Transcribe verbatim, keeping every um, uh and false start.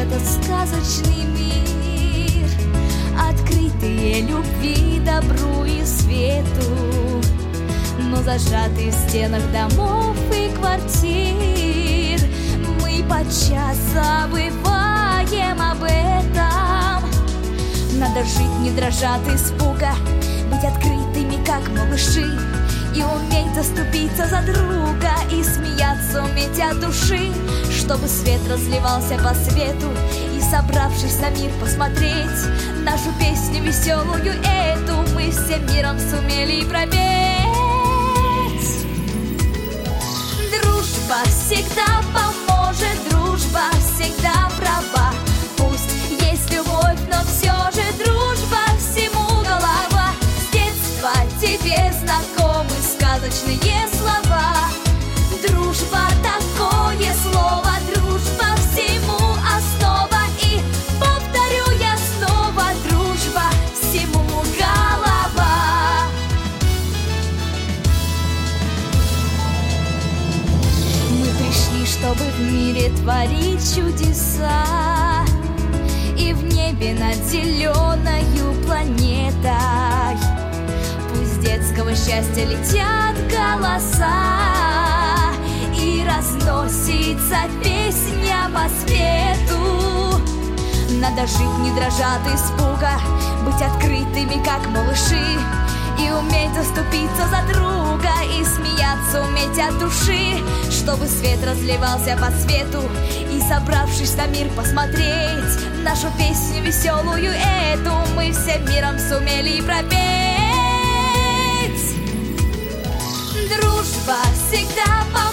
этот сказочный мир, открытые любви, добру и свету, но зажатые в стенах домов и квартир. Мы подчас забываем об этом. Надо жить, не дрожа от испуга, быть открытыми, как малыши, и уметь заступиться за друга, и смеяться уметь от души, чтобы свет разливался по свету, и, собравшись на мир посмотреть, нашу песню веселую эту мы всем миром сумели пропеть. Дружба всегда поможет, дружба всегда права. Пусть есть любовь, но все же дружба всему голова. С детства тебе знакомы сказочные слова. Дружба такое слово, дружба всему основа. И повторю я снова, дружба всему голова. Мы пришли, чтобы в мире творить чудеса, и в небе над зеленою планетой пусть детского счастья летят голоса, и разносится песня по свету. Надо жить, не дрожа от испуга, быть открытыми, как малыши, и уметь заступиться за друга, и смеяться уметь от души, чтобы свет разливался по свету, и, собравшись на мир посмотреть, нашу песню веселую эту мы всем миром сумели пропеть. Дружба всегда поможет.